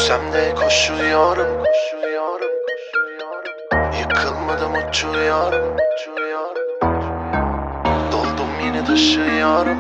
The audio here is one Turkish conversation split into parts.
Düşsem de koşuyorum. Yıkılmadım, uçuyorum. Doldum yine taşıyorum.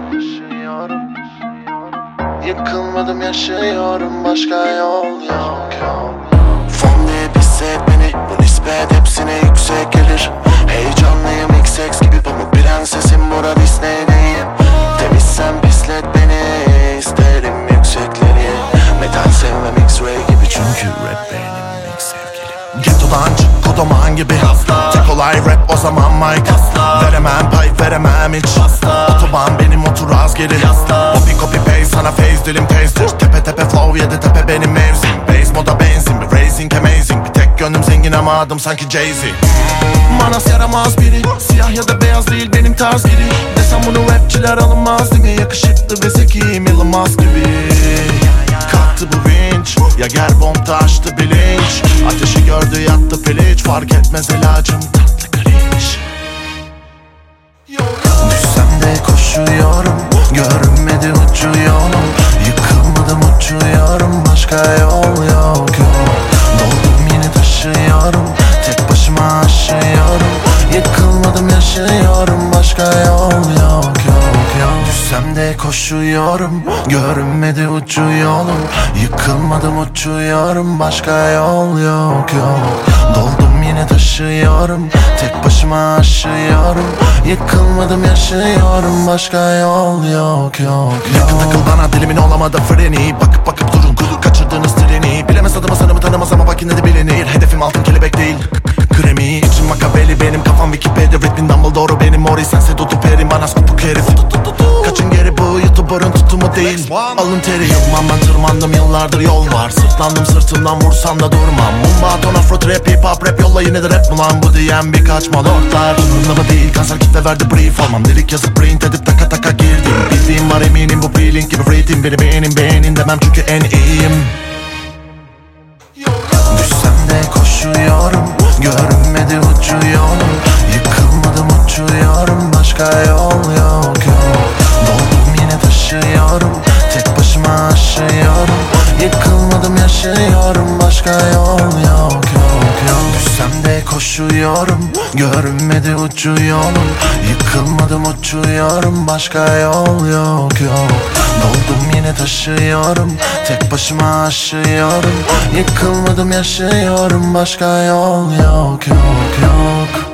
Yıkılmadım, yaşıyorum, başka yol yok. Fon diye bir set beni, bu nispet hepsine yüksek gelir. Heyecanlıyım X gibi, pamuk prensesim, bura Disney'deyim. Temizsen pislet beni, isterim yüksekleri. Metal sevmem X-ray gibi, çünkü rap benim ilk sevgilim. Ghetto'dan çık kodoman gibi, tek olay rap o zaman mic. Veremem pay, veremem hiç. Otoban benim, otur az geri. Copy paste, sana face dilim taster. Tepe tepe flow, yedi tepe benim mevsim. Base moda benzin, bir racing amazing. Bir tek gönlüm zengin ama adım sanki Jay-Z. Manas yaramaz biri, siyah ya da beyaz değil benim tarz giri. Desem bunu rapçiler alınmaz değil mi? Yakışıklı ve zekiyim, Elon Musk gibi. Kalktı bu vinç, ya ger bomb taştı bilinç. Ateşi gördü yattı piliç, fark etmez ilacım tatlı cringe. Düşsem de koşuyorum, görünmedi uçuyorum. Yıkılmadım, uçuyorum, başka yol yok. Doldum yine taşıyorum, tek başıma aşıyorum. Yıkılmadım, yaşıyorum, başka yol yok. Düşsem de koşuyorum, görünmedi uçuyorum. Yıkılmadım, uçuyorum, başka yol yok. Doldum yine taşıyorum, tek başıma aşıyorum. Yıkılmadım, yaşıyorum, başka yol yok. Yakın takıl bana, dilimin olamadı freni. Bakıp bakıp durun, kaçırdığınız treni. Bilemez adımı, sanımı tanımaz ama bak yine de bilinir. Hedefim altın kelebek değil, kremi. İçim makabeli benim, kafam Wikipedia. Ritmin Dumbledore benim, Mori sense tutup erim. Bana kopuk herif. Kaçın geri, bu YouTuber'ın tutumu değil. Alın teri yılmam, ben tırmandım, yıllardır yol var. Sırtlandım, sırtımdan vursan da durmam. Mumbaton, afro trap, hip hop rap, yolla yine de rap mi lan? Bu diyen birkaç malortlar. Umurumda değil, kanser kitle verdi brief. Almam delik yazıp print edip taka taka girdim. Bildiğim var eminim, bu feeling gibi rating. Beni beğenin demem çünkü en iyiyim. Düşsem de koşuyorum, görünmedi uçuyorum. Yıkılmadım, uçuyorum, başka yol yok. Doldum yine taşıyorum, tek başıma aşıyorum. Yıkılmadım, yaşıyorum, başka yol yok. Düşsem de koşuyorum, görünmedi uçuyorum. Yıkılmadım, uçuyorum, başka yol yok. Doldum yine taşıyorum, tek başıma aşıyorum. Yıkılmadım, yaşıyorum, başka yol yok.